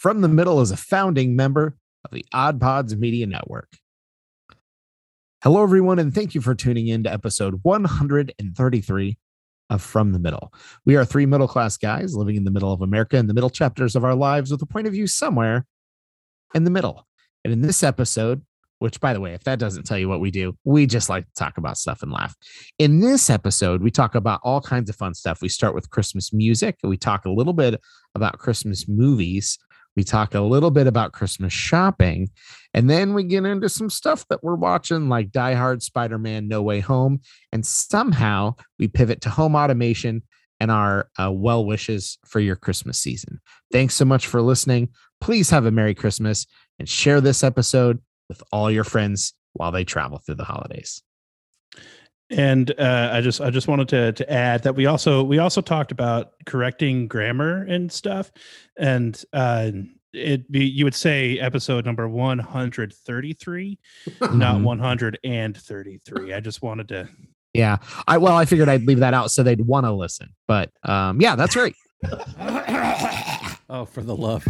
From the Middle is a founding member of the Odd Pods Media Network. Hello, everyone, and thank you for tuning in to episode 133 of From the Middle. We are three middle-class guys living in the middle of America in the middle chapters of our lives with a point of view somewhere in the middle. And in this episode, which, by the way, if that doesn't tell you what we do, we just like to talk about stuff and laugh. In this episode, we talk about all kinds of fun stuff. We start with Christmas music. We talk a little bit about Christmas movies. We talk a little bit about Christmas shopping. And then we get into some stuff that we're watching, like Die Hard, Spider-Man, No Way Home. And somehow we pivot to home automation and our well wishes for your Christmas season. Thanks so much for listening. Please have a Merry Christmas and share this episode with all your friends while they travel through the holidays. And I just wanted to add that we also talked about correcting grammar and stuff, and you would say episode number 133, not 133. I just wanted to. Yeah, I figured I'd leave that out so they'd want to listen, but yeah, that's right. Oh, for the love.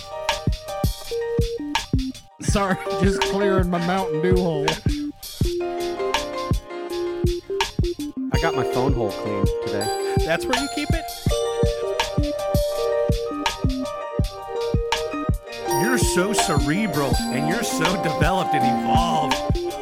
Sorry, just clearing my Mountain Dew hole. I got my phone hole cleaned today. That's where you keep it? You're so cerebral and you're so developed and evolved.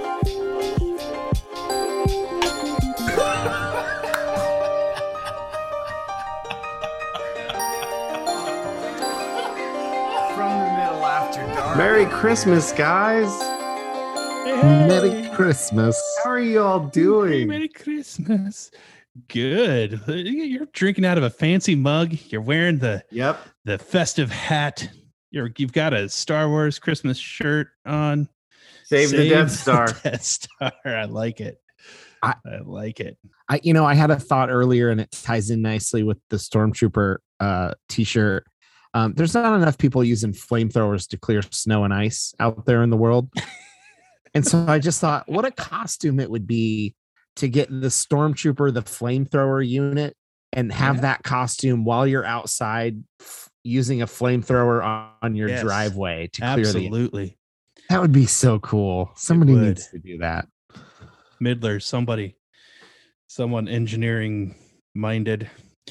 From the Middle after dark. Merry Christmas, guys. Hey. Merry Christmas. How are you all doing? Merry Christmas. Good. You're drinking out of a fancy mug. You're wearing the festive hat. You've got a Star Wars Christmas shirt on. Save the Death Star. Death Star. I like it. I like it. I had a thought earlier, and it ties in nicely with the Stormtrooper t-shirt. There's not enough people using flamethrowers to clear snow and ice out there in the world. And so I just thought, what a costume it would be to get the Stormtrooper, the flamethrower unit, and have that costume while you're outside using a flamethrower on your driveway to clear Absolutely. That would be so cool. Somebody needs to do that. Midler, someone engineering minded.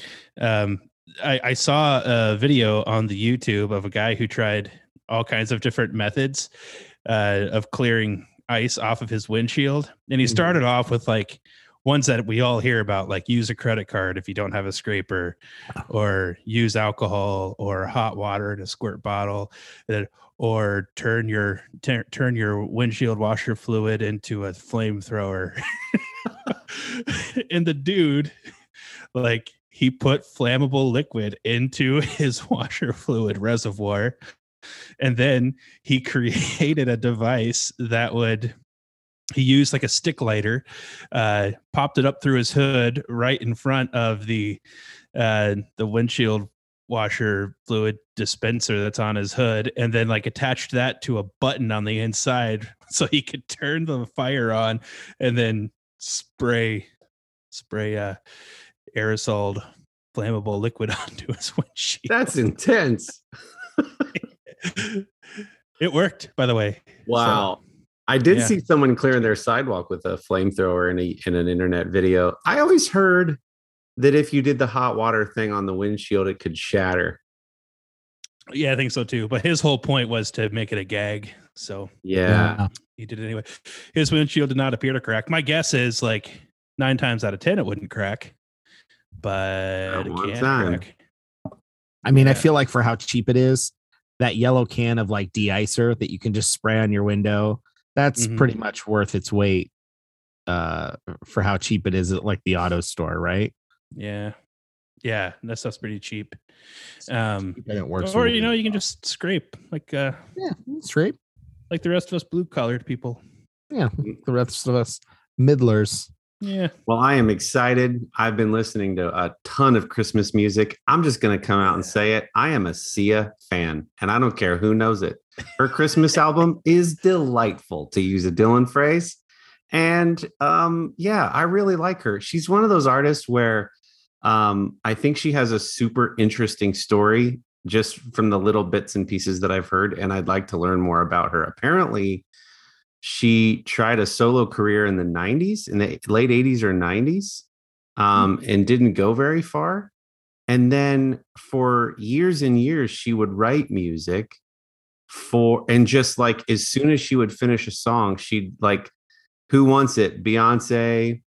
I saw a video on the YouTube of a guy who tried all kinds of different methods of clearing ice off of his windshield. And he started off with like ones that we all hear about, like use a credit card if you don't have a scraper, or use alcohol or hot water in a squirt bottle, or turn your windshield washer fluid into a flamethrower. And the dude, like, he put flammable liquid into his washer fluid reservoir. And then he created a device that he used like a stick lighter, popped it up through his hood right in front of the windshield washer fluid dispenser that's on his hood, and then like attached that to a button on the inside so he could turn the fire on and then spray aerosol flammable liquid onto his windshield. That's intense. It worked, by the way. Wow. So, I did see someone clearing their sidewalk with a flamethrower in an internet video. I always heard that if you did the hot water thing on the windshield, it could shatter. Yeah, I think so too. But his whole point was to make it a gag. So yeah, he did it anyway. His windshield did not appear to crack. My guess is like 9 times out of 10 it wouldn't crack. But it can crack. I mean, I feel like for how cheap it is, that yellow can of like de-icer that you can just spray on your window, that's pretty much worth its weight for how cheap it is at like the auto store, right? Yeah. Yeah, that stuff's pretty cheap. It works. Or, you can just scrape like scrape like the rest of us blue-collared people. Yeah, the rest of us middlers. Yeah. Well, I am excited. I've been listening to a ton of Christmas music. I'm just going to come out and say it. I am a Sia fan, and I don't care who knows it. Her Christmas album is delightful, to use a Dylan phrase. And I really like her. She's one of those artists where I think she has a super interesting story just from the little bits and pieces that I've heard, and I'd like to learn more about her. Apparently, she tried a solo career in the 90s, in the late 80s or 90s, and didn't go very far. And then for years and years, she would write music and just like as soon as she would finish a song, she'd like, Who Wants It? Beyonce.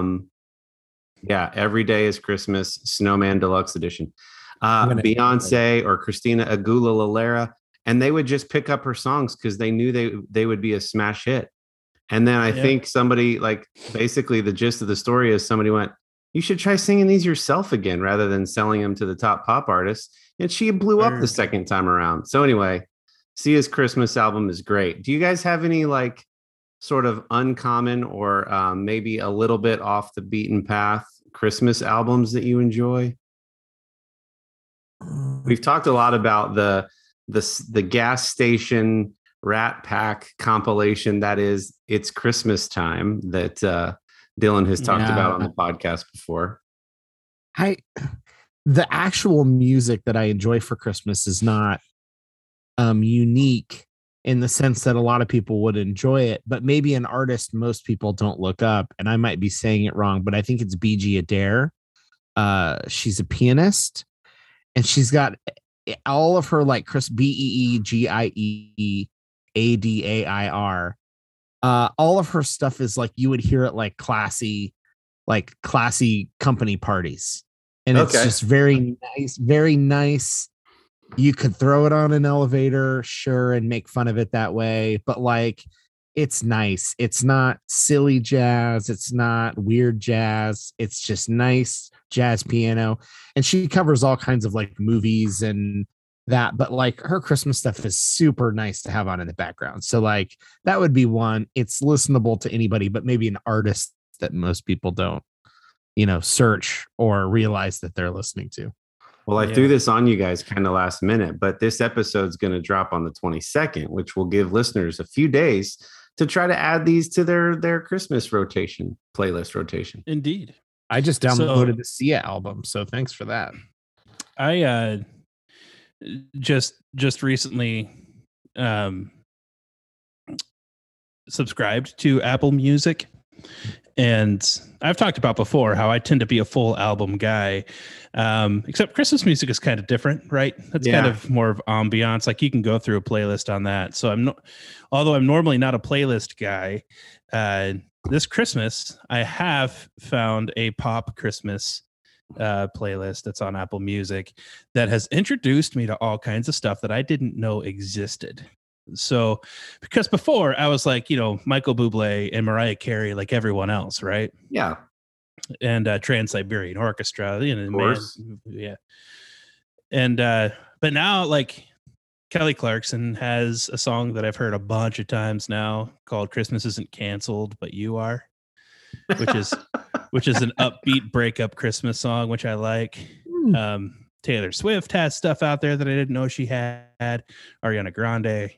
Every Day is Christmas, Snowman Deluxe Edition. Beyonce or Christina Aguilera, and they would just pick up her songs because they knew they would be a smash hit. And then I think somebody, like, basically the gist of the story is somebody went, you should try singing these yourself again rather than selling them to the top pop artists. And she blew up the second time around. So anyway, Sia's Christmas album is great. Do you guys have any like sort of uncommon or maybe a little bit off the beaten path Christmas albums that you enjoy? We've talked a lot about the gas station Rat Pack compilation that is It's Christmas Time that Dylan has talked about on the podcast before. The actual music that I enjoy for Christmas is not unique in the sense that a lot of people would enjoy it, but maybe an artist most people don't look up, and I might be saying it wrong, but I think it's BG Adair. She's a pianist, and she's got all of her like BEEGIEADAIR. All of her stuff is like you would hear it like classy company parties, and it's just very nice. You could throw it on an elevator, sure, and make fun of it that way, but like it's nice. It's not silly jazz, it's not weird jazz, it's just nice jazz piano. And she covers all kinds of like movies and that, but like her Christmas stuff is super nice to have on in the background. So like that would be one. It's listenable to anybody, but maybe an artist that most people don't, search or realize that they're listening to. Well, I threw this on you guys kind of last minute, but this episode's going to drop on the 22nd, which will give listeners a few days to try to add these to their Christmas playlist rotation. Indeed. I just downloaded the Sia album, so thanks for that. I just recently subscribed to Apple Music, and I've talked about before how I tend to be a full album guy, except Christmas music is kind of different, right? That's kind of more of ambiance. Like you can go through a playlist on that. So although I'm normally not a playlist guy, this Christmas I have found a pop Christmas playlist that's on Apple Music that has introduced me to all kinds of stuff that I didn't know existed. So, because before I was like, Michael Bublé and Mariah Carey, like everyone else, right? Yeah. And Trans-Siberian Orchestra, of course. And but now, like Kelly Clarkson has a song that I've heard a bunch of times now called "Christmas Isn't Canceled, But You Are," which is an upbeat breakup Christmas song, which I like. Taylor Swift has stuff out there that I didn't know she had. Ariana Grande.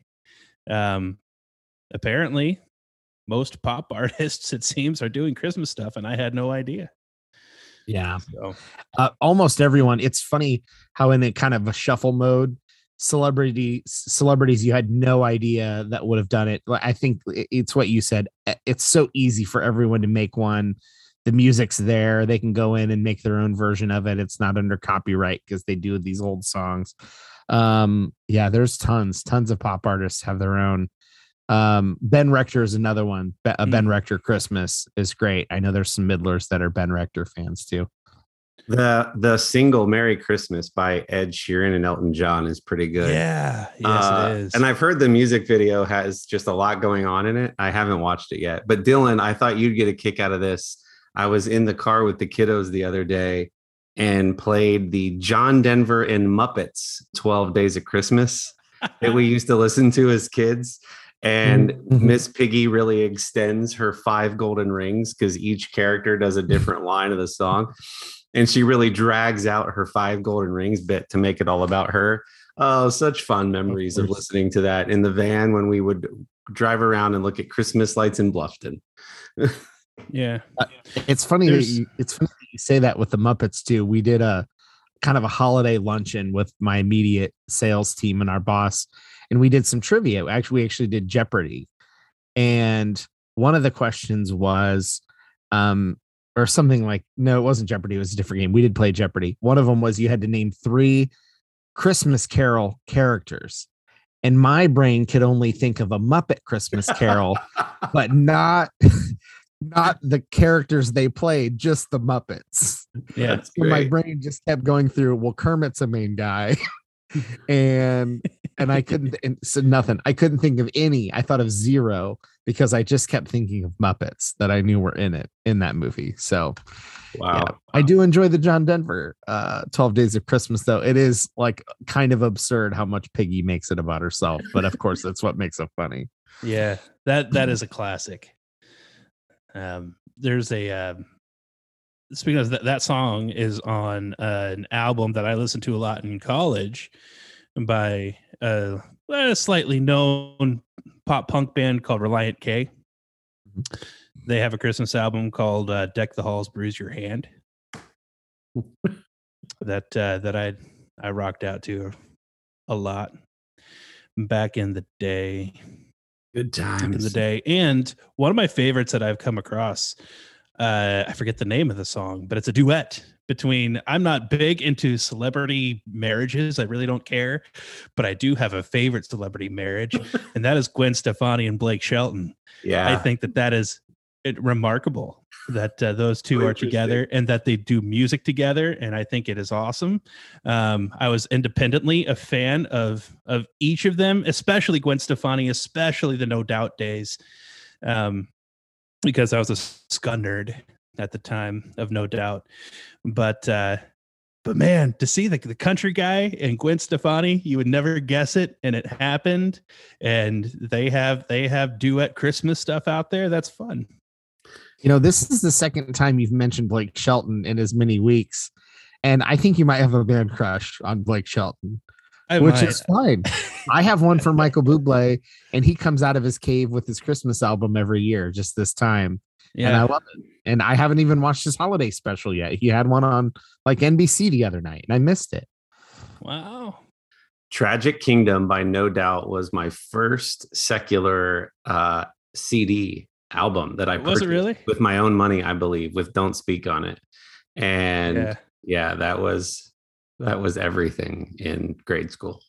Apparently most pop artists, it seems, are doing Christmas stuff, and I had no idea. Yeah. So. Almost everyone. It's funny how in a kind of a shuffle mode, celebrities you had no idea that would have done it. I think it's what you said. It's so easy for everyone to make one. The music's there. They can go in and make their own version of it. It's not under copyright because they do these old songs. There's tons of pop artists have their own. Ben Rector is another one. Ben Rector Christmas is great. I know there's some middlers that are Ben Rector fans too. The single Merry Christmas by Ed Sheeran and Elton John is pretty good. Yeah. Yes, it is. And I've heard the music video has just a lot going on in it. I haven't watched it yet. But Dylan, I thought you'd get a kick out of this. I was in the car with the kiddos the other day and played the John Denver and Muppets 12 Days of Christmas that we used to listen to as kids. And Miss Piggy really extends her 5 golden rings because each character does a different line of the song. And she really drags out her 5 golden rings bit to make it all about her. Oh, such fun memories of listening to that in the van when we would drive around and look at Christmas lights in Bluffton. Yeah. It's funny that you say that with the Muppets too. We did a kind of a holiday luncheon with my immediate sales team and our boss, and we did some trivia. We actually did Jeopardy, and one of the questions was, or something like, no, it wasn't Jeopardy. It was a different game. We did play Jeopardy. One of them was you had to name 3 Christmas Carol characters. And my brain could only think of a Muppet Christmas Carol, but not the characters they played, just the Muppets. Yeah. So my brain just kept going through, well, Kermit's a main guy. and I couldn't, and so nothing. I couldn't think of any. I thought of 0 because I just kept thinking of Muppets that I knew were in that movie. So Wow. yeah. I do enjoy the John Denver 12 Days of Christmas, though. It is like kind of absurd how much Piggy makes it about herself, but of course that's what makes it funny. Yeah, that is a classic. There's a speaking of that song is on an album that I listened to a lot in college by a slightly known pop punk band called Reliant K. They have a Christmas album called Deck the Halls, Bruise Your Hand. that I rocked out to a lot back in the day. Good times. Back in the day. And one of my favorites that I've come across, I forget the name of the song, but it's a duet between, I'm not big into celebrity marriages. I really don't care, but I do have a favorite celebrity marriage, and that is Gwen Stefani and Blake Shelton. Yeah. I think that is remarkable that those two are together and that they do music together. And I think it is awesome. I was independently a fan of each of them, especially Gwen Stefani, especially the No Doubt days. Because I was a ska nerd at the time of No Doubt, but man, to see the country guy and Gwen Stefani, you would never guess it, and it happened. And they have duet Christmas stuff out there. That's fun. You know, this is the second time you've mentioned Blake Shelton in as many weeks, and I think you might have a man crush on Blake Shelton, which is fine. I have one for Michael Bublé, and he comes out of his cave with his Christmas album every year, just this time. Yeah. And I love it. And I haven't even watched his holiday special yet. He had one on like NBC the other night, and I missed it. Wow. Tragic Kingdom by No Doubt was my first secular CD album that I purchased with my own money, I believe, with Don't Speak on it. And yeah, that was everything in grade school.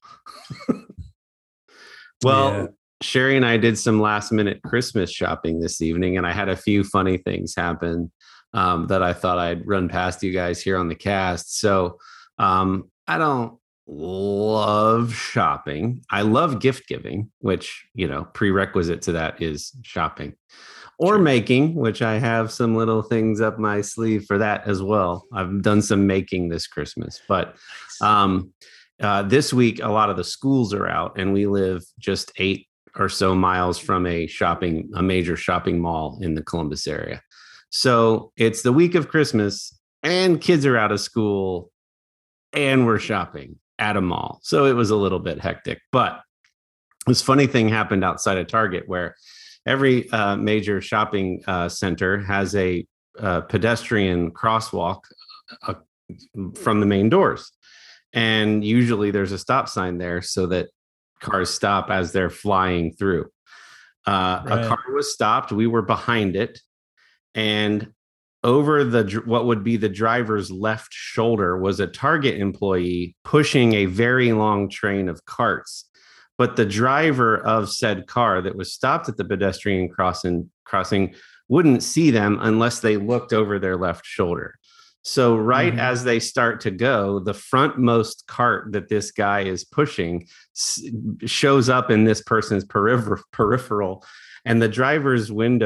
Well, Sherry and I did some last minute Christmas shopping this evening, and I had a few funny things happen that I thought I'd run past you guys here on the cast. So I don't love shopping. I love gift giving, which, you know, prerequisite to that is shopping or making, which I have some little things up my sleeve for that as well. I've done some making this Christmas, but this week, a lot of the schools are out, and we live just 8 or so miles from a major shopping mall in the Columbus area. So it's the week of Christmas, and kids are out of school, and we're shopping at a mall. So it was a little bit hectic, but this funny thing happened outside of Target, where every major shopping center has a pedestrian crosswalk from the main doors. And usually there's a stop sign there so that cars stop as they're flying through. A car was stopped. We were behind it. And over what would be the driver's left shoulder was a Target employee pushing a very long train of carts. But the driver of said car that was stopped at the pedestrian crossing wouldn't see them unless they looked over their left shoulder. So as they start to go, the frontmost cart that this guy is pushing shows up in this person's peripheral, and the driver's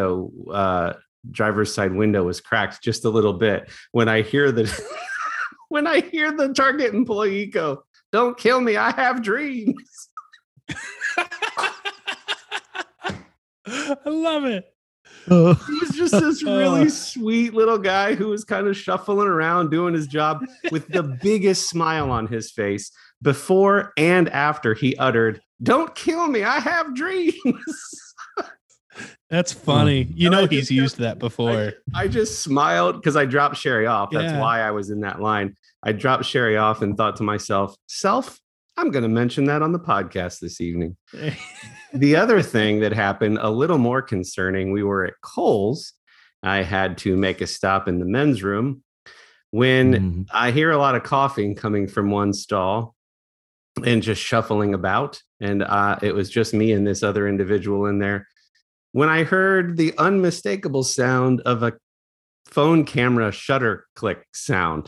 side window was cracked just a little bit. When I hear the Target employee go, "Don't kill me, I have dreams." I love it. He was just this really sweet little guy who was kind of shuffling around doing his job with the biggest smile on his face before and after he uttered, "Don't kill me, I have dreams." That's funny. You And know I he's just used kept- that before. I just smiled because I dropped Sherry off. That's Yeah. why I was in that line. I dropped Sherry off and thought to myself, I'm going to mention that on the podcast this evening. The other thing that happened, a little more concerning, we were at Kohl's. I had to make a stop in the men's room when I hear a lot of coughing coming from one stall and just shuffling about. And it was just me and this other individual in there. When I heard the unmistakable sound of a phone camera shutter click sound.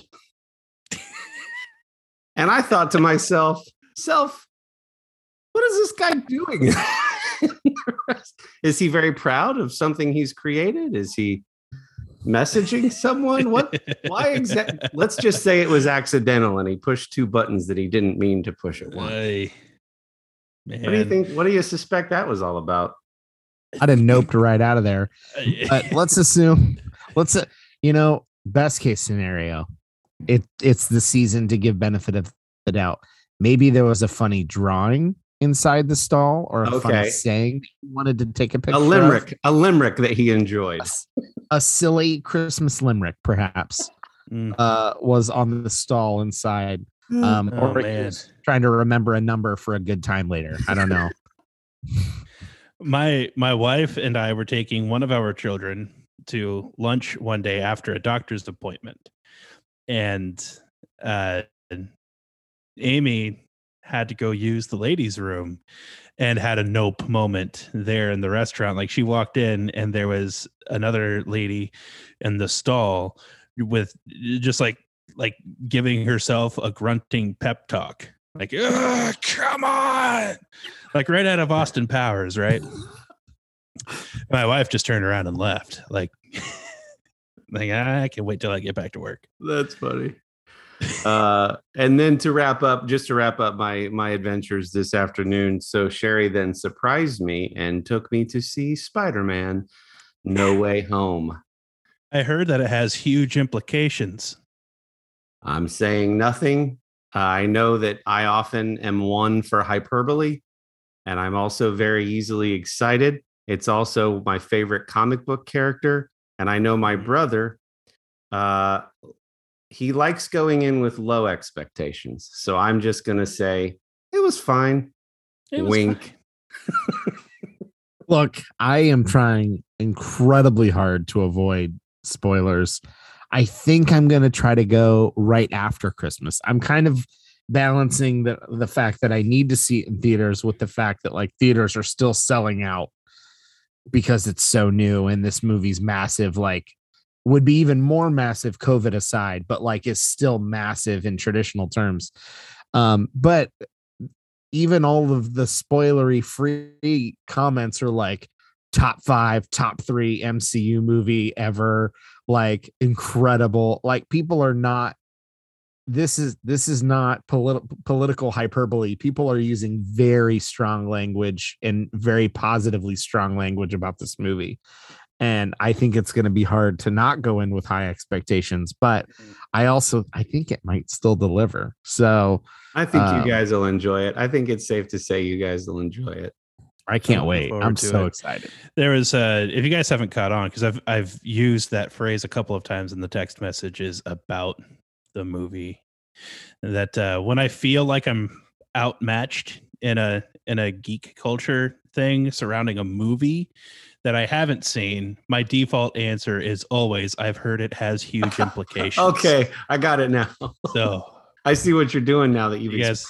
And I thought to myself, what is this guy doing? Is he very proud of something he's created? Is he messaging someone? Why exactly? Let's just say it was accidental and he pushed two buttons that he didn't mean to push at once. Man. What do you think? What do you suspect that was all about? I'd have noped right out of there. But let's assume, best case scenario, it's the season to give benefit of the doubt. Maybe there was a funny drawing inside the stall or a funny saying that he wanted to take a picture. A limerick that he enjoyed. A silly Christmas limerick, perhaps, was on the stall inside. Or he was trying to remember a number for a good time later. I don't know. My wife and I were taking one of our children to lunch one day after a doctor's appointment, and Amy had to go use the ladies' room and had a nope moment there in the restaurant. Like, she walked in and there was another lady in the stall with just like giving herself a grunting pep talk. Like, come on, like right out of Austin Powers, right? My wife just turned around and left. Like, I can wait till I get back to work. That's funny. And then to wrap up my adventures this afternoon. So Sherry then surprised me and took me to see Spider-Man No Way Home. I heard that it has huge implications. I'm saying nothing. I know that I often am one for hyperbole, and I'm also very easily excited. It's also my favorite comic book character. And I know my brother, he likes going in with low expectations. So I'm just going to say it was fine. Wink. Fine. Look, I am trying incredibly hard to avoid spoilers. I think I'm going to try to go right after Christmas. I'm kind of balancing the fact that I need to see it in theaters with the fact that like theaters are still selling out because it's so new and this movie's massive, like would be even more massive COVID aside, but like is still massive in traditional terms. But even all of the spoilery free comments are like top 5, top 3 MCU movie ever, like incredible. Like people are not, this is not political hyperbole. People are using very strong language and very positively strong language about this movie. And I think it's going to be hard to not go in with high expectations, but I think it might still deliver. So I think you guys will enjoy it. I think it's safe to say you guys will enjoy it. I can't wait. I'm so excited. There was if you guys haven't caught on, because I've used that phrase a couple of times in the text messages about the movie, that when I feel like I'm outmatched in a geek culture thing surrounding a movie that I haven't seen, my default answer is always, I've heard it has huge implications. Okay, I got it now. So I see what you're doing now that you've you guys.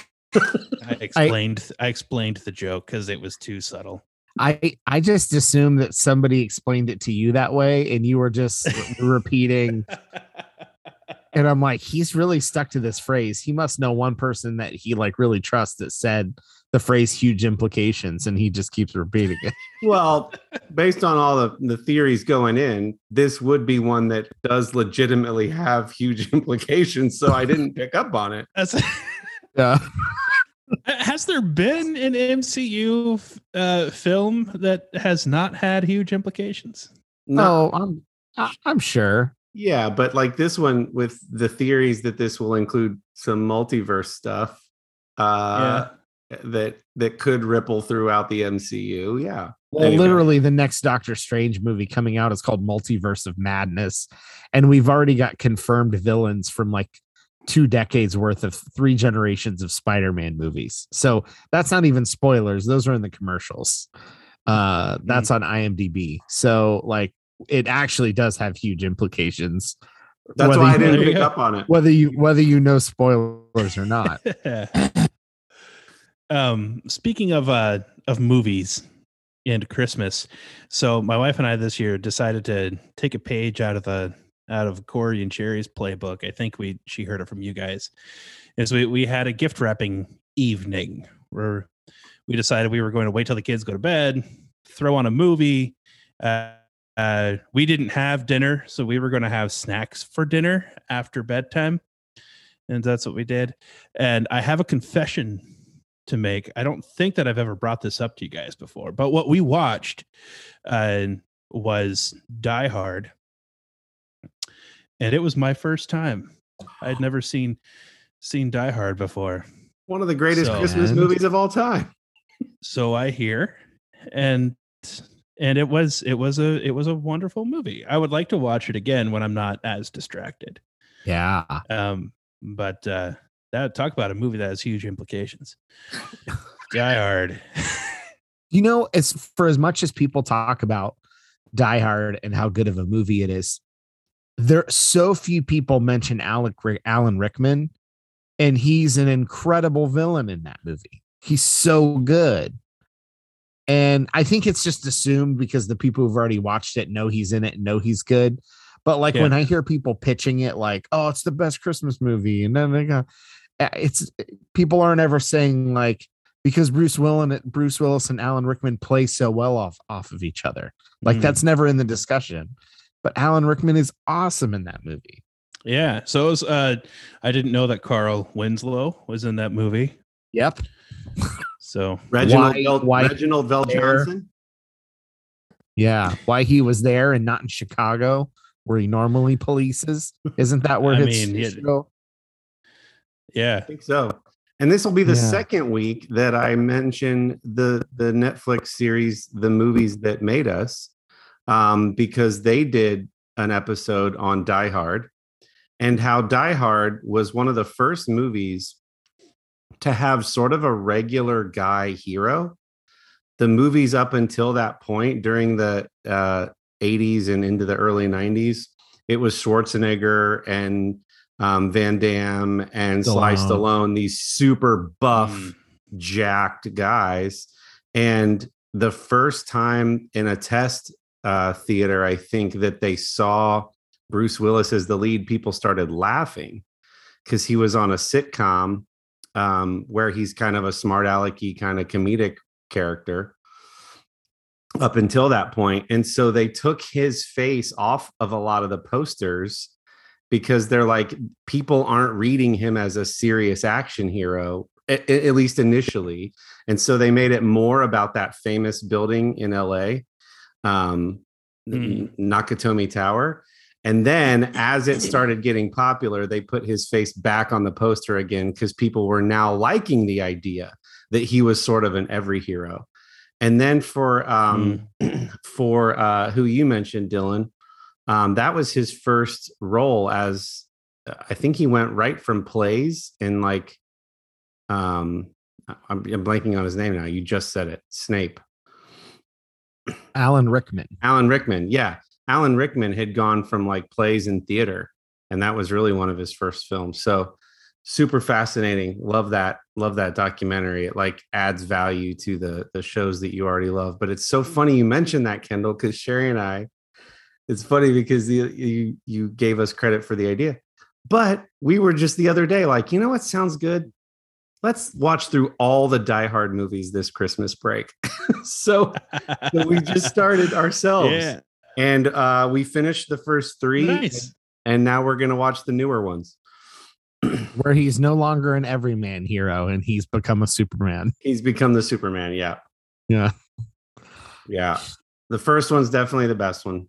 I explained the joke because it was too subtle. I just assumed that somebody explained it to you that way, and you were just repeating. And I'm like, he's really stuck to this phrase. He must know one person that he like really trusts that said the phrase "huge implications," and he just keeps repeating it. Well, based on all the theories going in, this would be one that does legitimately have huge implications. So I didn't pick up on it. Yeah. Has there been an MCU film that has not had huge implications? No, I'm sure. Yeah, but like this one with the theories that this will include some multiverse stuff that could ripple throughout the MCU. Yeah. Well, literally, the next Doctor Strange movie coming out is called Multiverse of Madness, and we've already got confirmed villains from like 2 decades worth of 3 generations of Spider-Man movies. So that's not even spoilers; those are in the commercials. That's on IMDb. So like, it actually does have huge implications. That's why I didn't pick go. up on it. Whether you know spoilers or not. Speaking of movies and Christmas, so my wife and I this year decided to take a page out of Corey and Cherry's playbook. I think she heard it from you guys. Is we had a gift wrapping evening where we decided we were going to wait till the kids go to bed, throw on a movie. We didn't have dinner, so we were going to have snacks for dinner after bedtime, and that's what we did. And I have a confession to make. I don't think that I've ever brought this up to you guys before, but what we watched was Die Hard, and it was my first time. I'd never seen Die Hard before. One of the greatest Christmas movies of all time. So I hear, and it was a wonderful movie. I would like to watch it again when I'm not as distracted. Yeah. But that talk about a movie that has huge implications. Die Hard. As much as people talk about Die Hard and how good of a movie it is, there so few people mention Alan Rickman, and he's an incredible villain in that movie. He's so good. And I think it's just assumed because the people who've already watched it know he's in it and know he's good. But like when I hear people pitching it like, oh, it's the best Christmas movie, and then they go, people aren't ever saying like, because Bruce Willis and Alan Rickman play so well off of each other. Like that's never in the discussion. But Alan Rickman is awesome in that movie. Yeah. So it was, I didn't know that Carl Winslow was in that movie. Yep. So Reginald Vell Johnson. Yeah. Why he was there and not in Chicago where he normally polices. Isn't that where show? Yeah. I think so. And this will be the second week that I mention the Netflix series, The Movies That Made Us, because they did an episode on Die Hard and how Die Hard was one of the first movies to have sort of a regular guy hero. The movies up until that point during the 80s and into the early 90s, it was Schwarzenegger and Van Damme and Sly Stallone, these super buff, jacked guys. And the first time in a test theater, I think that they saw Bruce Willis as the lead, people started laughing because he was on a sitcom where he's kind of a smart alecky kind of comedic character up until that point. And so they took his face off of a lot of the posters because they're like, people aren't reading him as a serious action hero, at least initially. And so they made it more about that famous building in LA, Nakatomi Tower. And then as it started getting popular, they put his face back on the poster again because people were now liking the idea that he was sort of an every hero. And then for who you mentioned, Dylan, that was his first role as, I think he went right from plays and like, I'm blanking on his name now. You just said it. Snape. Alan Rickman. Yeah. Alan Rickman had gone from like plays and theater, and that was really one of his first films. So super fascinating. Love that documentary. It like adds value to the shows that you already love. But it's so funny you mentioned that, Kendall, because Sherry and I, it's funny because you gave us credit for the idea. But we were just the other day like, you know what sounds good? Let's watch through all the Die Hard movies this Christmas break. so we just started ourselves. Yeah. And we finished the first 3. Nice. And now we're going to watch the newer ones. Where he's no longer an everyman hero and he's become a Superman. He's become the Superman. Yeah. Yeah. Yeah. The first one's definitely the best one.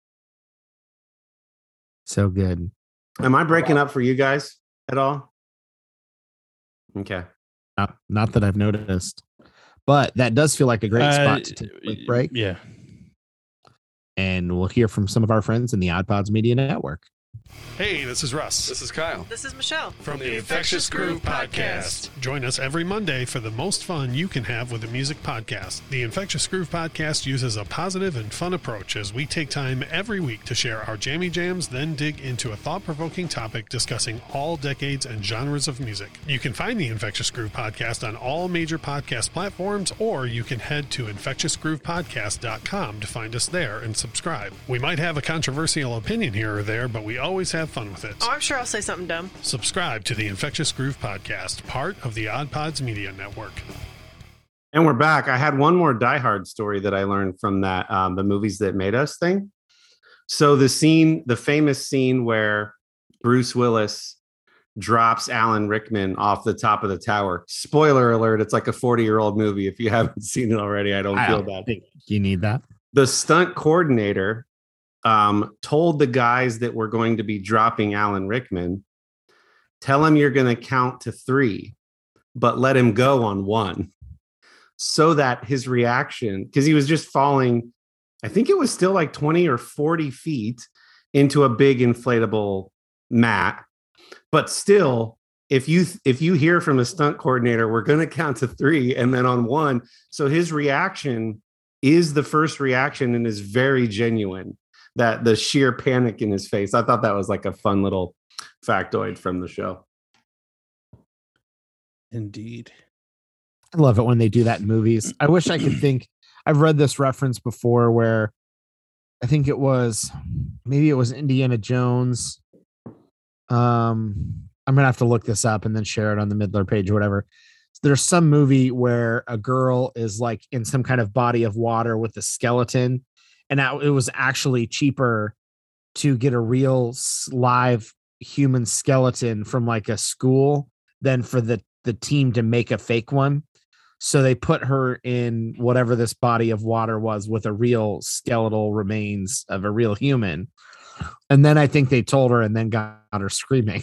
So good. Am I breaking up for you guys at all? Okay. Not that I've noticed. But that does feel like a great spot to take a quick break. Yeah. And we'll hear from some of our friends in the Odd Pods Media Network. Hey, this is Russ. This is Kyle. This is Michelle. From the Infectious Groove Podcast. Join us every Monday for the most fun you can have with a music podcast. The Infectious Groove Podcast uses a positive and fun approach as we take time every week to share our jammy jams, then dig into a thought-provoking topic discussing all decades and genres of music. You can find the Infectious Groove Podcast on all major podcast platforms, or you can head to infectiousgroovepodcast.com to find us there and subscribe. We might have a controversial opinion here or there, but we always have fun with it. Oh, I'm sure I'll say something dumb. Subscribe to the Infectious Groove Podcast, part of the Odd Pods Media Network. And we're back. I had one more Die Hard story that I learned from that, the movies that made us thing. So the famous scene where Bruce Willis drops Alan Rickman off the top of the tower. Spoiler alert, it's like a 40-year-old movie. If you haven't seen it already, I don't feel bad. Think you need that. The stunt coordinator told the guys that were going to be dropping Alan Rickman, tell him you're going to count to 3, but let him go on 1. So that his reaction, because he was just falling, I think it was still like 20 or 40 feet into a big inflatable mat. But still, if you hear from the stunt coordinator, we're going to count to 3 and then on 1. So his reaction is the first reaction and is very genuine. That the sheer panic in his face. I thought that was like a fun little factoid from the show. Indeed. I love it when they do that in movies. I wish I could think. I've read this reference before where I think maybe it was Indiana Jones. I'm gonna have to look this up and then share it on the Midler page or whatever. There's some movie where a girl is like in some kind of body of water with a skeleton, and it was actually cheaper to get a real live human skeleton from like a school than for the team to make a fake one. So they put her in whatever this body of water was with a real skeletal remains of a real human. And then I think they told her and then got her screaming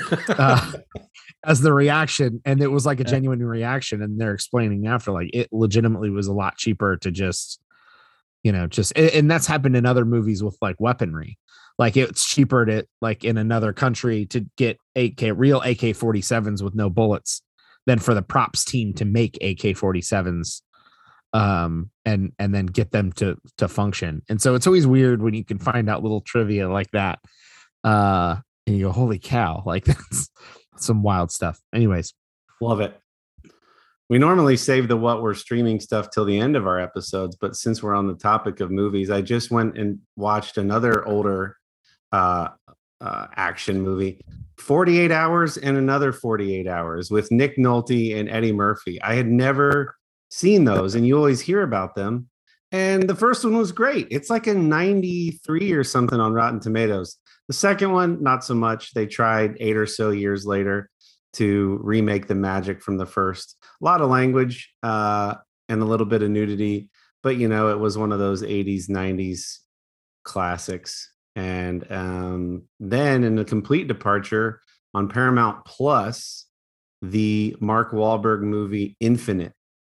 as the reaction. And it was like a genuine reaction. And they're explaining after, like, it legitimately was a lot cheaper to just, and that's happened in other movies with like weaponry. Like it's cheaper to like in another country to get real AK-47s with no bullets than for the props team to make AK-47s and then get them to function. And so it's always weird when you can find out little trivia like that. And you go, holy cow, like that's some wild stuff. Anyways. Love it. We normally save the what we're streaming stuff till the end of our episodes, but since we're on the topic of movies, I just went and watched another older action movie, 48 Hours and Another 48 Hours with Nick Nolte and Eddie Murphy. I had never seen those, and you always hear about them. And the first one was great. It's like a 93 or something on Rotten Tomatoes. The second one, not so much. They tried 8 or so years later to remake the magic from the first. A lot of language and a little bit of nudity, but it was one of those 80s, 90s classics. And then in a complete departure on Paramount Plus, the Mark Wahlberg movie Infinite,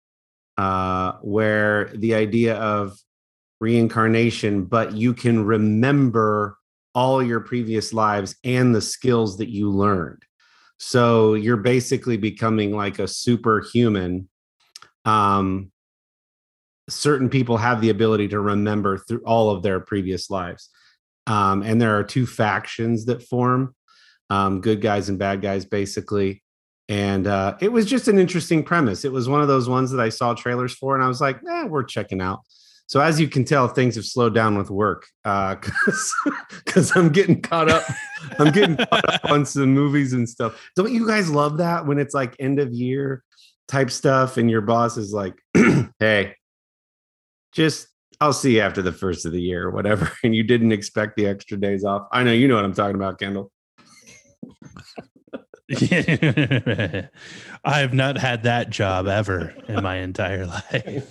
where the idea of reincarnation, but you can remember all your previous lives and the skills that you learned. So you're basically becoming like a superhuman. Certain people have the ability to remember through all of their previous lives. And there are 2 factions that form, good guys and bad guys, basically. And it was just an interesting premise. It was one of those ones that I saw trailers for, and I was like, we're checking out. So as you can tell, things have slowed down with work because I'm getting caught up. I'm getting caught up on some movies and stuff. Don't you guys love that when it's like end of year type stuff and your boss is like, hey, I'll see you after the first of the year or whatever. And you didn't expect the extra days off. I know, you know what I'm talking about, Kendall. I have not had that job ever in my entire life.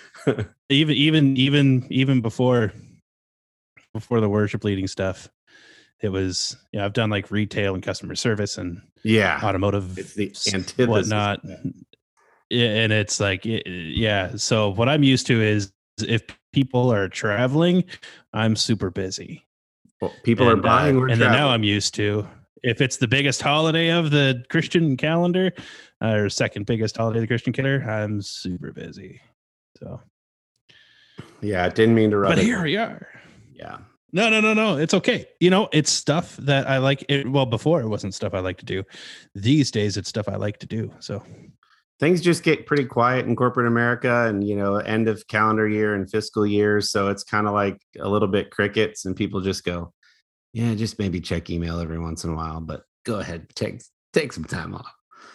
even before the worship leading stuff, it was, I've done like retail and customer service and automotive, it's the antithesis, whatnot. And it's like, yeah. So what I'm used to is if people are traveling, I'm super busy. Well, people are buying or and then now traveling. I'm used to if it's the biggest holiday of the Christian calendar or second biggest holiday of the Christian calendar, I'm super busy. So Yeah, I didn't mean to rub but it. here we are. Yeah. No. It's okay. You know, it's stuff that I like. Well, before it wasn't stuff I like to do. These days, it's stuff I like to do. So Things just get pretty quiet in corporate America and, end of calendar year and fiscal years. So it's kind of like a little bit crickets and people just go, yeah, just maybe check email every once in a while, but go ahead, take some time off.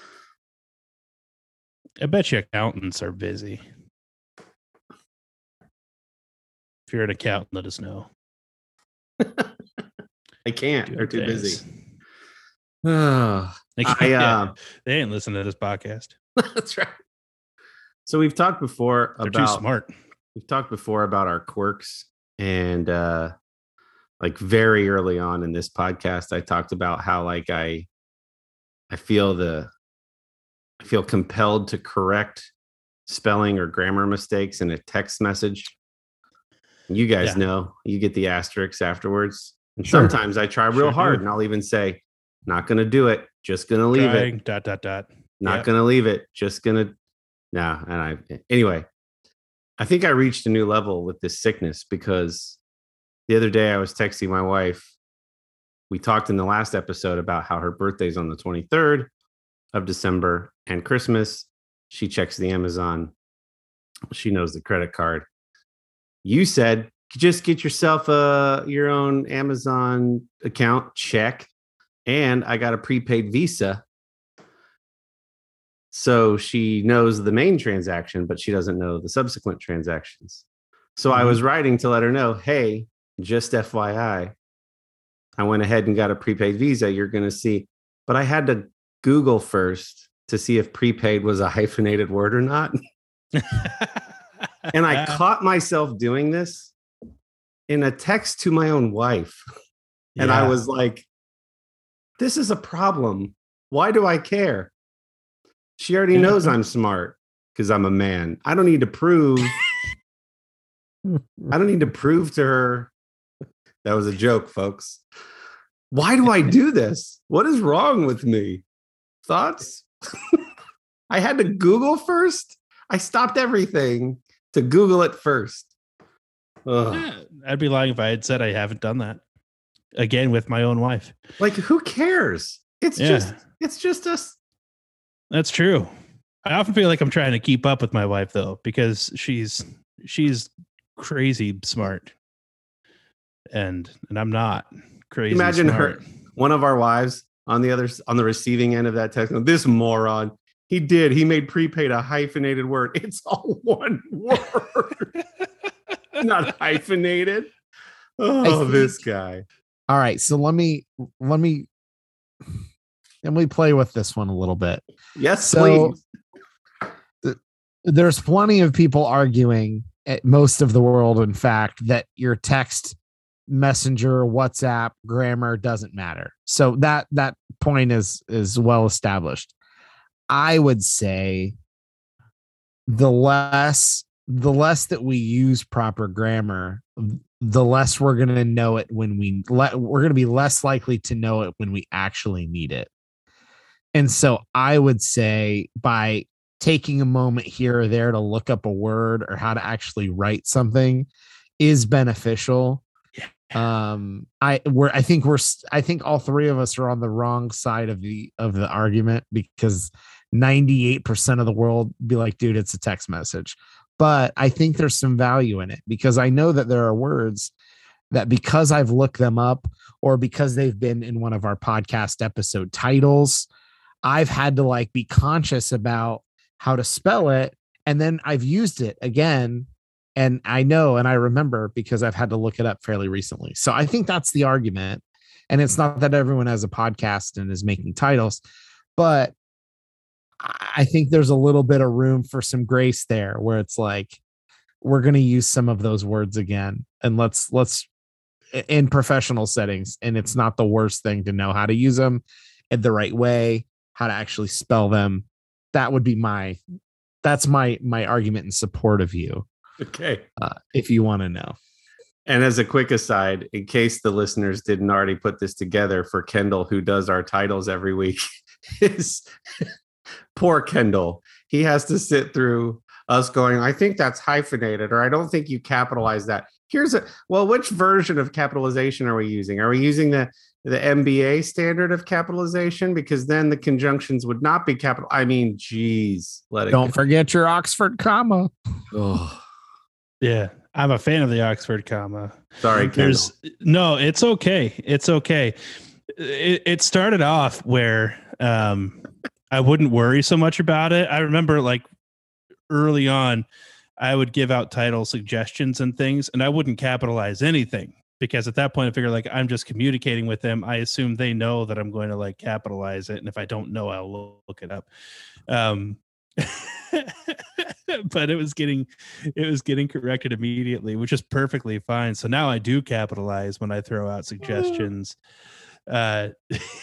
I bet you accountants are busy. If you're an accountant, let us know. I can't. Doing They're too things. busy. Oh, They ain't listening to this podcast. that's right. So we've talked before They're about too smart. We've talked before about our quirks, and like very early on in this podcast, I talked about how like I feel compelled to correct spelling or grammar mistakes in a text message. You guys know you get the asterisks afterwards. And Sure. sometimes I try real hard and I'll even say, not going to do it. Just going to leave it. Trying, ... Not going to leave it. Just going to. No. And anyway, I think I reached a new level with this sickness because the other day I was texting my wife. We talked in the last episode about how her birthday's on the 23rd of December and Christmas. She checks the Amazon. She knows the credit card. You said, just get yourself your own Amazon account, check. And I got a prepaid Visa. So she knows the main transaction, but she doesn't know the subsequent transactions. So I was writing to let her know, hey, just FYI, I went ahead and got a prepaid Visa. You're going to see. But I had to Google first to see if prepaid was a hyphenated word or not. And I caught myself doing this in a text to my own wife. And I was like, this is a problem. Why do I care? She already knows I'm smart because I'm a man. I don't need to prove. I don't need to prove to her. That was a joke, folks. Why do I do this? What is wrong with me? Thoughts? I had to Google first. I stopped everything to Google it first. I'd be lying if I had said I haven't done that. Again, with my own wife. Like, who cares? It's just us. That's true. I often feel like I'm trying to keep up with my wife though, because she's crazy smart. And I'm not crazy. Imagine smart. her, one of our wives on the receiving end of that text. This moron. He made prepaid a hyphenated word. It's all one word. Not hyphenated. Oh, this guy. All right, so let me play with this one a little bit. Yes, So please. There's plenty of people arguing at most of the world, in fact, that your text messenger, WhatsApp, grammar doesn't matter. So that point is well established. I would say the less that we use proper grammar, the less we're going to know it when we're going to be less likely to know it when we actually need it. And so I would say by taking a moment here or there to look up a word or how to actually write something is beneficial. I think all three of us are on the wrong side of the argument, because 98% of the world be like, dude, it's a text message. But I think there's some value in it, because I know that there are words that, because I've looked them up or because they've been in one of our podcast episode titles, I've had to be conscious about how to spell it. And then I've used it again. And I know, and I remember, because I've had to look it up fairly recently. So I think that's the argument. And it's not that everyone has a podcast and is making titles, but I think there's a little bit of room for some grace there, where it's like, we're going to use some of those words again, and let's in professional settings. And it's not the worst thing to know how to use them in the right way, how to actually spell them. That would be my That's my argument in support of you. Okay. If you want to know. And as a quick aside, in case the listeners didn't already put this together, for Kendall, who does our titles every week, is poor Kendall. He has to sit through us going, I think that's hyphenated, or I don't think you capitalize that. Which version of capitalization are we using? Are we using the MBA standard of capitalization? Because then the conjunctions would not be capital. I mean, geez, Don't forget your Oxford comma. Oh, Yeah, I'm a fan of the Oxford comma. sorry, Kendall. No, it's okay. It's okay. It started off where I wouldn't worry so much about it. I remember like early on, I would give out title suggestions and things, and I wouldn't capitalize anything because at that point I figured like I'm just communicating with them. I assume they know that I'm going to like capitalize it, and if I don't know, I'll look it up. But it was getting corrected immediately, which is perfectly fine. So now I do capitalize when I throw out suggestions. It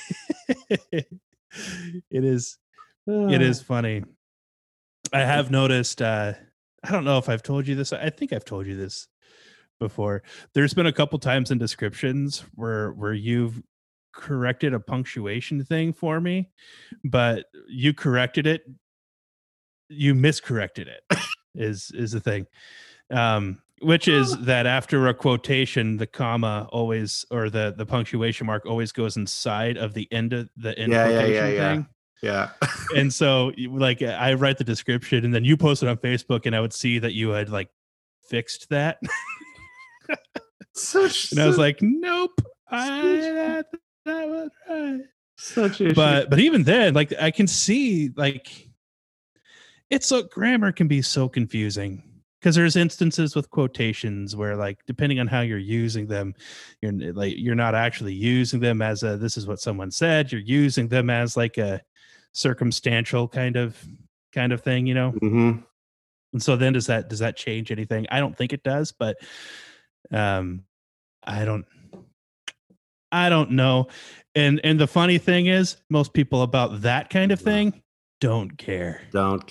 is funny. I have noticed, I don't know if I've told you this. I think I've told you this before. There's been a couple times in descriptions where you've corrected a punctuation thing for me, but you corrected it. You miscorrected it is the thing. Which is that after a quotation, the comma always, or the punctuation mark always goes inside of the end of the end quotation thing. Yeah. And so like I write the description and then you post it on Facebook and I would see that you had like fixed that. And I was like, nope. That was right. Such issue. But even then, like I can see like grammar can be so confusing because there's instances with quotations where like depending on how you're using them, you're not actually using them as a this is what someone said. You're using them as like a circumstantial kind of thing, you know. Mm-hmm. And so then does that change anything? I don't think it does, but I don't know. And the funny thing is most people about that kind of thing don't care.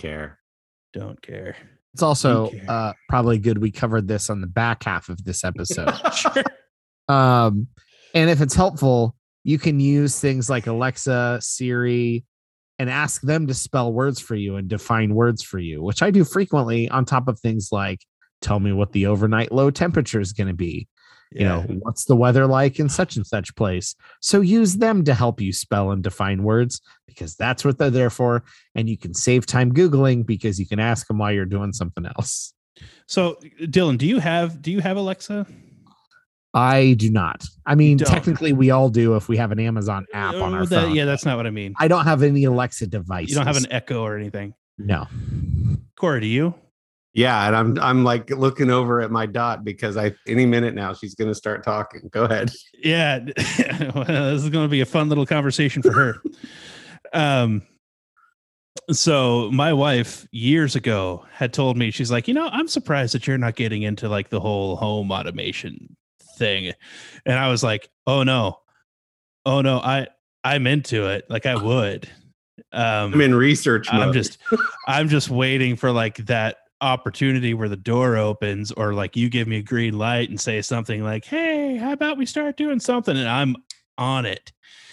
It's also probably good we covered this on the back half of this episode. Sure. And if it's helpful, you can use things like Alexa, Siri, and ask them to spell words for you and define words for you, which I do frequently on top of things like tell me what the overnight low temperature is going to be. You know, what's the weather like in such and such place? So use them to help you spell and define words because that's what they're there for. And you can save time Googling because you can ask them while you're doing something else. So Dylan, do you have Alexa? I do not. I mean, technically we all do if we have an Amazon app on our phone. Yeah, that's not what I mean. I don't have any Alexa devices. You don't have an Echo or anything? No. Corey, do you? Yeah, and I'm like looking over at my dot because any minute now she's going to start talking. Go ahead. Yeah, well, this is going to be a fun little conversation for her. So my wife years ago had told me, she's like, I'm surprised that you're not getting into like the whole home automation thing. And I was like, oh no, I'm into it. Like I would. I'm in research mode. I'm just waiting for like that opportunity where the door opens or like you give me a green light and say something like, hey, how about we start doing something? And I'm on it.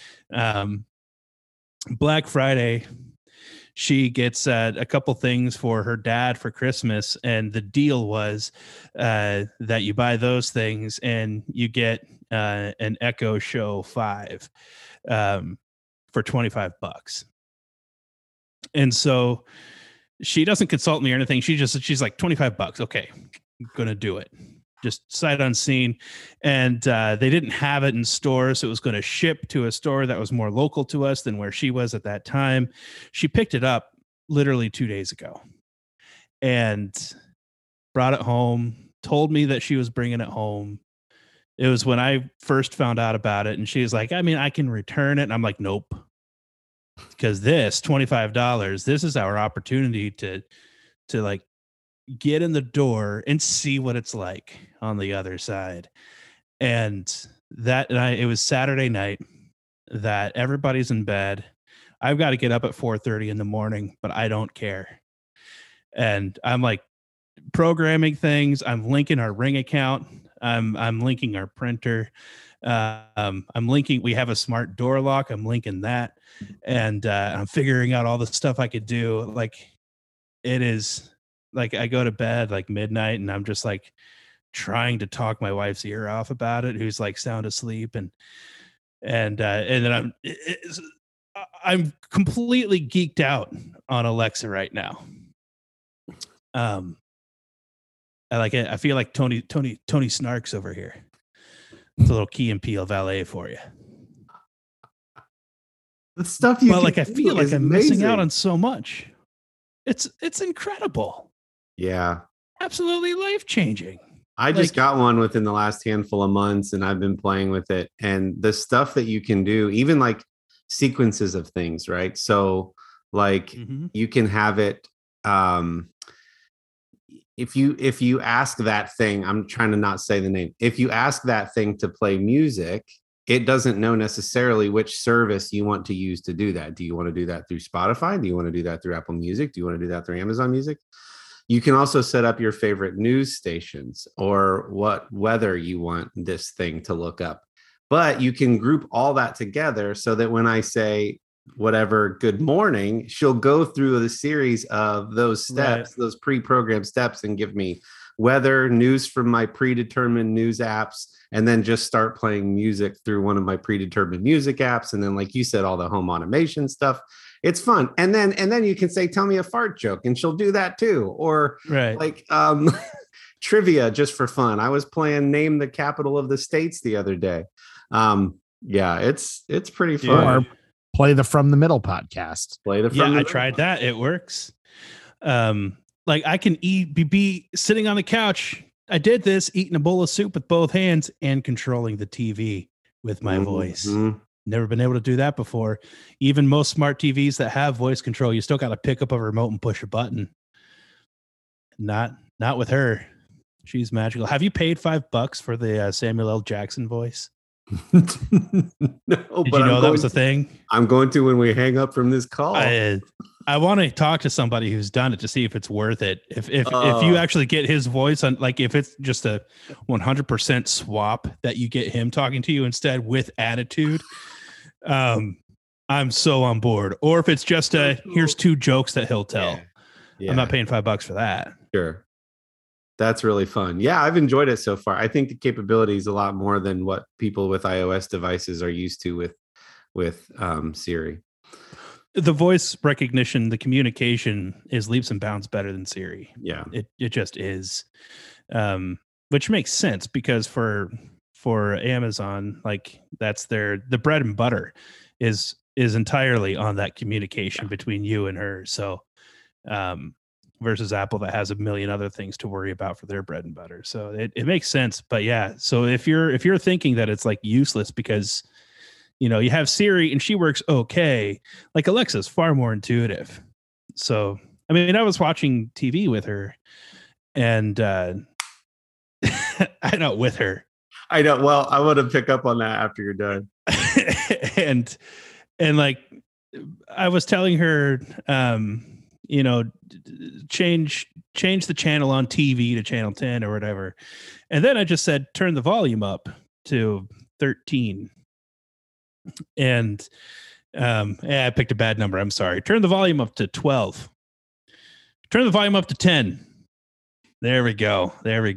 Black Friday, she gets a couple things for her dad for Christmas. And the deal was that you buy those things and you get an Echo Show 5 for $25. And so she doesn't consult me or anything. She's like $25. Okay, I'm going to do it. Just sight unseen. And they didn't have it in stores. So it was going to ship to a store that was more local to us than where she was at that time. She picked it up literally 2 days ago and brought it home, told me that she was bringing it home. It was when I first found out about it. And she was like, I mean, I can return it. And I'm like, nope. Because this $25, this is our opportunity to like get in the door and see what it's like on the other side. And that night, it was Saturday night that everybody's in bed. I've got to get up at 4:30 in the morning, but I don't care. And I'm like programming things. I'm linking our Ring account. I'm linking our printer. I'm linking, we have a smart door lock. I'm linking that. And I'm figuring out all the stuff I could do. Like, it is like, I go to bed like midnight and I'm just like trying to talk my wife's ear off about it, who's like sound asleep. And then I'm completely geeked out on Alexa right now. I like it. I feel like Tony Snarks over here. It's a little Key and Peele valet for you. The stuff you But like, I feel like I'm missing out amazing. on so much. It's incredible. Yeah. Absolutely life-changing. I just Like- got one within the last handful of months and I've been playing with it. And the stuff that you can do, even like sequences of things, right? So like Mhm. you can have it if you ask that thing, I'm trying to not say the name. If you ask that thing to play music, it doesn't know necessarily which service you want to use to do that. Do you want to do that through Spotify? Do you want to do that through Apple Music? Do you want to do that through Amazon Music? You can also set up your favorite news stations or what weather you want this thing to look up. But you can group all that together so that when I say whatever good morning, she'll go through the series of those steps, those pre-programmed steps, and give me weather, news from my predetermined news apps, and then just start playing music through one of my predetermined music apps. And then, like you said, all the home automation stuff. It's fun. And then you can say, tell me a fart joke, and she'll do that too. Or Right. like trivia just for fun. I was playing Name the Capital of the States the other day. Yeah, it's pretty Dude. fun. Or play the From the Middle podcast. Play the Yeah, From the I Middle. tried that. It works. Like, I can be sitting on the couch. I did this, eating a bowl of soup with both hands and controlling the TV with my voice. Mhm. Never been able to do that before. Even most smart TVs that have voice control, you still got to pick up a remote and push a button. Not with her. She's magical. Have you paid $5 for the Samuel L. Jackson voice? No, Did but you know that was a thing? I'm going to when we hang up from this call. I want to talk to somebody who's done it to see if it's worth it. If you Oh. actually get his voice on, like, if it's just a 100% swap that you get him talking to you instead with attitude, I'm so on board. Or if it's just here's 2 jokes that he'll tell. Yeah. I'm not paying $5 for that. Sure. That's really fun. Yeah, I've enjoyed it so far. I think the capability is a lot more than what people with iOS devices are used to with Siri. The voice recognition, the communication is leaps and bounds better than Siri. Yeah. It just is, which makes sense because for Amazon, like, that's the bread and butter is entirely on that communication between you and her. So, versus Apple that has a million other things to worry about for their bread and butter. So it makes sense. But yeah, so if you're thinking that it's like useless because, you know, you have Siri and she works okay, like, Alexa's far more intuitive. So, I mean, I was watching TV with her and I know with her. I know. Well, I want to pick up on that after you're done. and like, I was telling her, you know, change the channel on TV to channel 10 or whatever. And then I just said, turn the volume up to 13. And I picked a bad number. I'm sorry. Turn the volume up to 12. Turn the volume up to 10. There we go.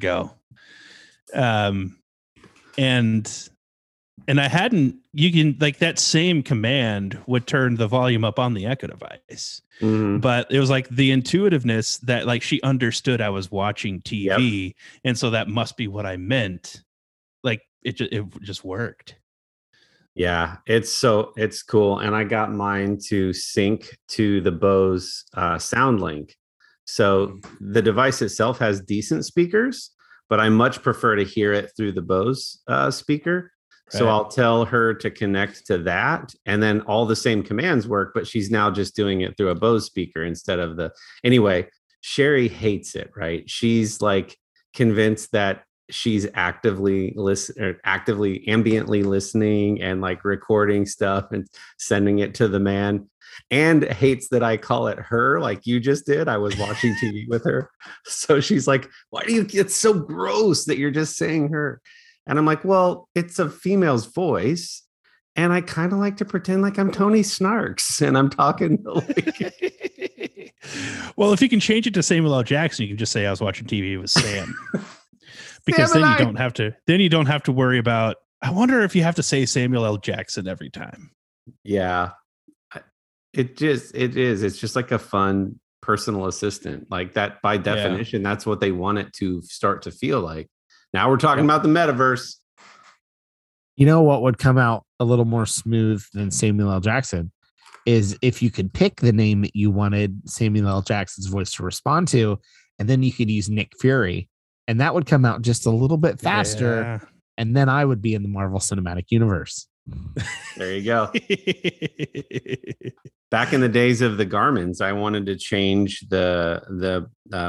And I hadn't, you can, like, that same command would turn the volume up on the Echo device. Mhm. But it was like the intuitiveness that, like, she understood I was watching TV. And so that must be what I meant. Like, it just worked. Yeah, it's cool. And I got mine to sync to the Bose SoundLink. So the device itself has decent speakers, but I much prefer to hear it through the Bose speaker. So Right. I'll tell her to connect to that, and then all the same commands work, but she's now just doing it through a Bose speaker instead of anyway, Sherry hates it, right? She's like convinced that she's actively ambiently listening and like recording stuff and sending it to the man. and hates that I call it her like you just did. I was watching TV with her. So she's like, why do you, it's so gross that you're just saying her. And I'm like, well, it's a female's voice. And I kind of like to pretend like I'm Tony Snarks and I'm talking like. Well, if you can change it to Samuel L. Jackson, you can just say I was watching TV with Sam. Because Sam then and you I- don't have to. Then you don't have to worry about. I wonder if you have to say Samuel L. Jackson every time. Yeah. It is. It's just like a fun personal assistant. Like that, by definition, that's what they want it to start to feel like. Now we're talking about the metaverse. You know what would come out a little more smooth than Samuel L. Jackson is if you could pick the name that you wanted Samuel L. Jackson's voice to respond to, and then you could use Nick Fury, and that would come out just a little bit faster, Yeah. and then I would be in the Marvel Cinematic Universe. There you go. Back in the days of the Garmins, I wanted to change the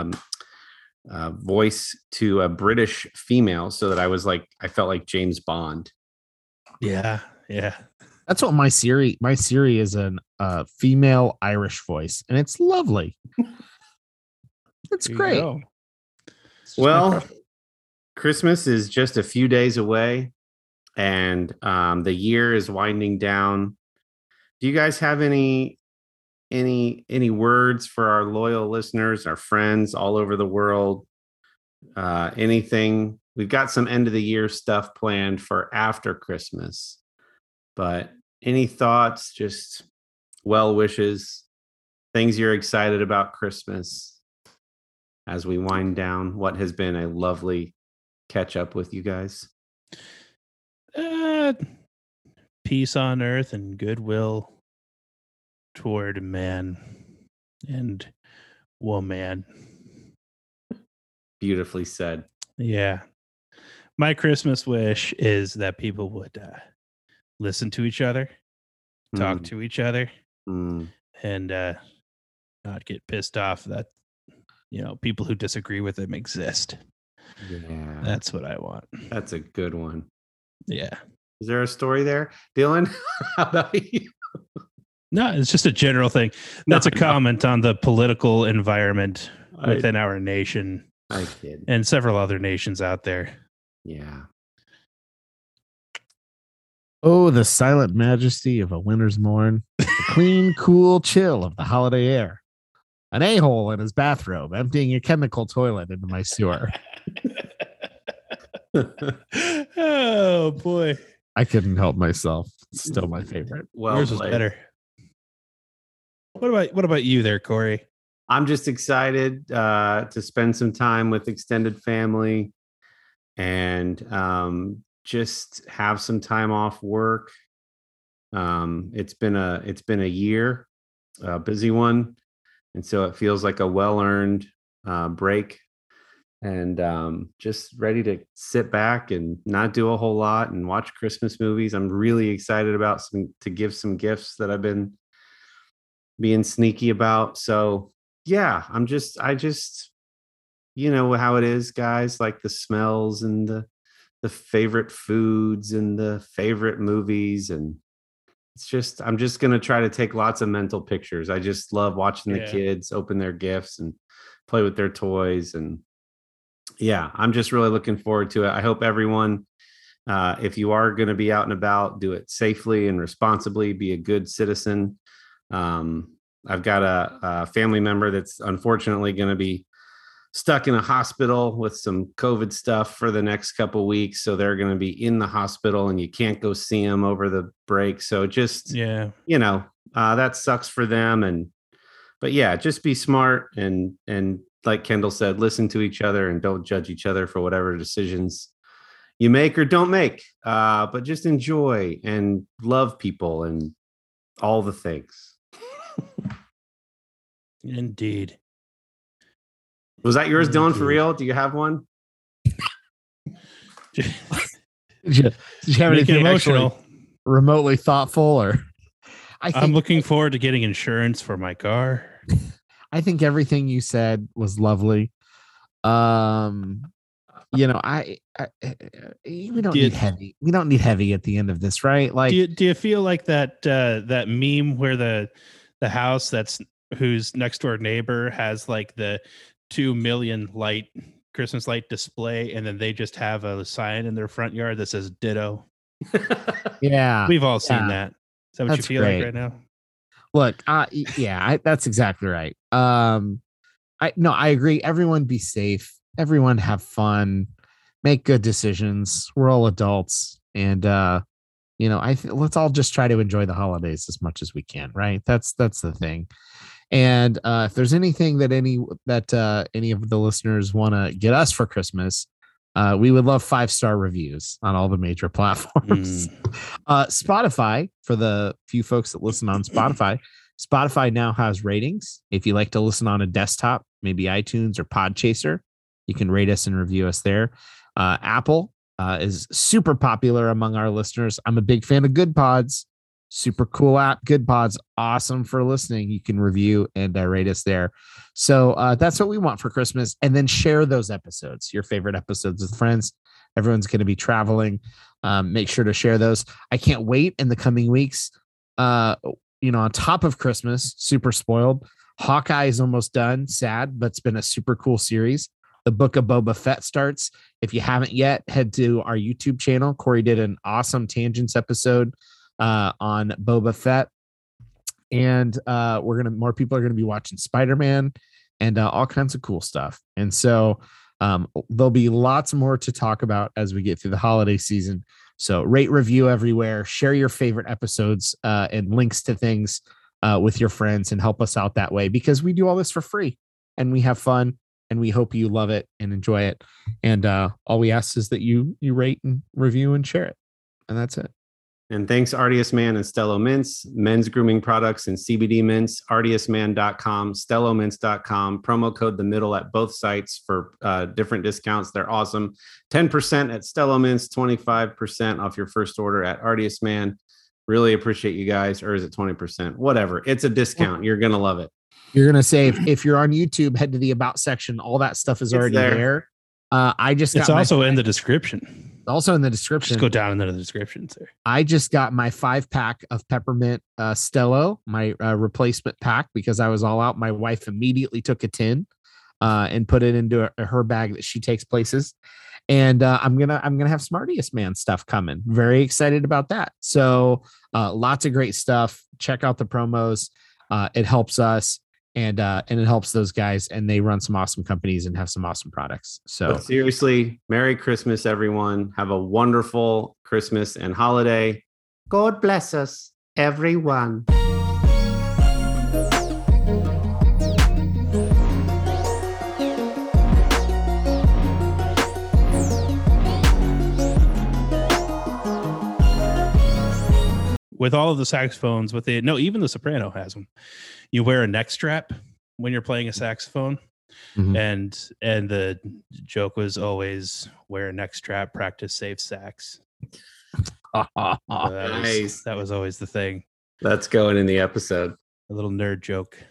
voice to a British female so that I felt like James Bond. Yeah. That's what my Siri is an female Irish voice, and it's lovely. It's There you great. go. Well, Christmas is just a few days away, and the year is winding down. Do you guys have any words for our loyal listeners, our friends all over the world? Anything? We've got some end of the year stuff planned for after Christmas, but any thoughts, just well wishes, things you're excited about Christmas as we wind down what has been a lovely catch up with you guys? Peace on earth and goodwill toward man and woman. Beautifully said. Yeah. My Christmas wish is that people would listen to each other, talk Mm, to each other, mm. and not get pissed off that people who disagree with them exist. Yeah, That's what I want. that's a good one. Yeah. Is there a story there, Dylan? How about you? No, it's just a general thing. That's a No. comment on the political environment I- within our nation I kid. and several other nations out there. Yeah. Oh, the silent majesty of a winter's morn, the clean, cool chill of the holiday air. An a-hole in his bathrobe emptying a chemical toilet into my sewer. Oh boy. I couldn't help myself. It's still my favorite. Well Yours was played. better. What about you there, Corey? I'm just excited to spend some time with extended family and just have some time off work. It's been a year, a busy one, and so it feels like a well-earned break, and just ready to sit back and not do a whole lot and watch Christmas movies. I'm really excited about to give some gifts that I've been being sneaky about. So yeah, I just, you know how it is, guys, like the smells and the favorite foods and the favorite movies. And it's just, I'm just going to try to take lots of mental pictures. I just love watching the Yeah. kids open their gifts and play with their toys. And yeah, I'm just really looking forward to it. I hope everyone, if you are going to be out and about, do it safely and responsibly, be a good citizen. I've got a family member that's unfortunately going to be stuck in a hospital with some COVID stuff for the next couple weeks. So they're going to be in the hospital and you can't go see them over the break. So just, Yeah. that sucks for them. But yeah, just be smart and like Kendall said, listen to each other and don't judge each other for whatever decisions you make or don't make. But just enjoy and love people and all the things. Indeed. Was that yours, Dylan, for Indeed. real? Do you have one? Did you have Make it anything emotional. emotional, remotely thoughtful, or? I'm think looking forward to getting insurance for my car. I think everything you said was lovely. We don't need heavy. We don't need heavy at the end of this, right? Like, Do you feel like that that meme where the house whose next door neighbor has like the 2 million light Christmas light display, and then they just have a sign in their front yard that says ditto. Yeah. We've all seen Yeah. that. Is that what That's you feel great. like right now? Look, that's exactly right. I agree. Everyone be safe. Everyone have fun. Make good decisions. We're all adults, and let's all just try to enjoy the holidays as much as we can. Right? That's the thing. And if there's anything that any of the listeners want to get us for Christmas, we would love 5-star reviews on all the major platforms. Spotify, for the few folks that listen on Spotify now has ratings. If you like to listen on a desktop, maybe iTunes or Podchaser, you can rate us and review us there. Apple is super popular among our listeners. I'm a big fan of Good Pods. Super cool app. Good Pods, awesome for listening. You can review and rate us there. So that's what we want for Christmas. And then share those episodes, your favorite episodes with friends. Everyone's going to be traveling. Make sure to share those. I can't wait in the coming weeks. On top of Christmas, super spoiled. Hawkeye is almost done. Sad, but it's been a super cool series. The Book of Boba Fett starts. If you haven't yet, head to our YouTube channel. Corey did an awesome Tangents episode on Boba Fett, and more people are gonna be watching Spider-Man and all kinds of cool stuff. And so there'll be lots more to talk about as we get through the holiday season. So rate, review everywhere, share your favorite episodes and links to things with your friends, and help us out that way, because we do all this for free and we have fun, and we hope you love it and enjoy it. And all we ask is that you rate and review and share it, and that's it. And thanks, Artius Man and Stello Mints, men's grooming products and CBD mints, artiusman.com, stellomints.com, promo code the middle at both sites for different discounts. They're awesome. 10% at Stello Mints, 25% off your first order at Artius Man. Really appreciate you guys. Or is it 20%? Whatever. It's a discount. You're going to love it. You're going to save. If you're on YouTube, head to the About section. All that stuff is already there. It's also in the description. Also in the description. Just go down into the description, sir. I just got my 5-pack of peppermint Stello, my replacement pack, because I was all out. My wife immediately took a tin and put it into her bag that she takes places. And I'm gonna have Smartiest Man stuff coming. Very excited about that. So lots of great stuff. Check out the promos. It helps us. And it helps those guys, and they run some awesome companies and have some awesome products. So but seriously, Merry Christmas, everyone. Have a wonderful Christmas and holiday. God bless us, everyone. With all of the saxophones, even the soprano has them. You wear a neck strap when you're playing a saxophone, and the joke was always wear a neck strap, practice safe sax. Nice. That was always the thing. That's going in the episode. A little nerd joke.